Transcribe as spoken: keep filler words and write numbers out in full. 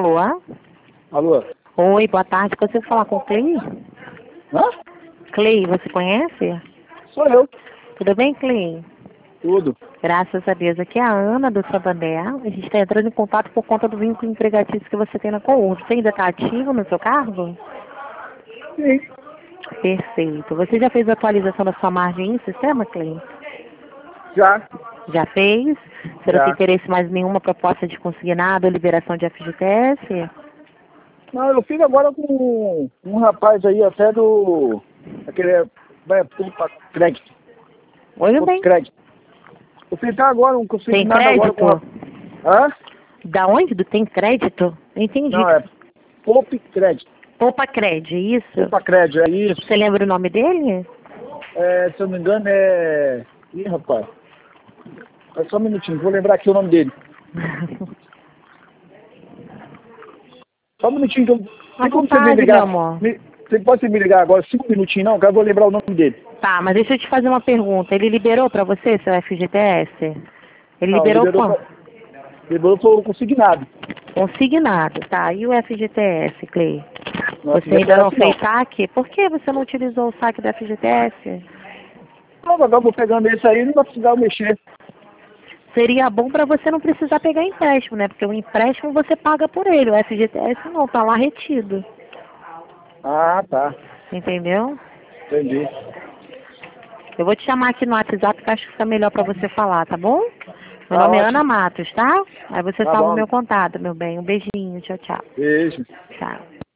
Alô? Alô? Oi, boa tarde. Consigo falar com o Clay? Hã? Clay, você conhece? Sou eu. Tudo bem, Clay? Tudo. Graças a Deus. Aqui é a Ana do Santander. A gente está entrando em contato por conta do vínculo empregatício que você tem na Cour. Você ainda está ativo no seu cargo? Sim. Perfeito. Você já fez a atualização da sua margem em sistema, Clay? Já. Já fez? Você não tem Já. interesse mais em nenhuma proposta de consignado ou liberação de F G T S? Não, eu fiz agora com um rapaz aí até do... Aquele... é, Vai, tudo pra crédito. Oi, meu Pouco bem. crédito. Eu fiz até agora, não consigo Tem nada agora com... crédito? Hã? Da onde? Do Tem Crédito? Eu entendi. Não, é Poupe Crédito. Poupa Cred, isso? Poupa Crédito, é isso. Você lembra o nome dele? É, se eu não me engano é... Ih, rapaz. É só um minutinho, vou lembrar aqui o nome dele. Só um minutinho que eu... À Tem como você me vontade, ligar? meu amor. Me... Você pode me ligar agora, cinco minutinhos não, que eu vou lembrar o nome dele. Tá, mas deixa eu te fazer uma pergunta. Ele liberou pra você seu F G T S? Ele Não, liberou liberou quanto? pra... Liberou pro consignado. Consignado, tá. E o F G T S, Clay? Não, Você ainda não F G T S fez saque? Por que você não utilizou o saque do F G T S? não. Não, agora eu vou pegando esse aí, não vai precisar mexer. Seria bom pra você não precisar pegar empréstimo, né? Porque o empréstimo você paga por ele, o F G T S não, tá lá retido. Ah, tá. Entendeu? Entendi. Eu vou te chamar aqui no WhatsApp que eu acho que fica melhor pra você falar, tá bom? Meu Tá nome é Ana ótimo. Matos, tá? Aí você Tá salva o bom. meu contato, meu bem. Um beijinho, tchau, tchau. Beijo. Tchau.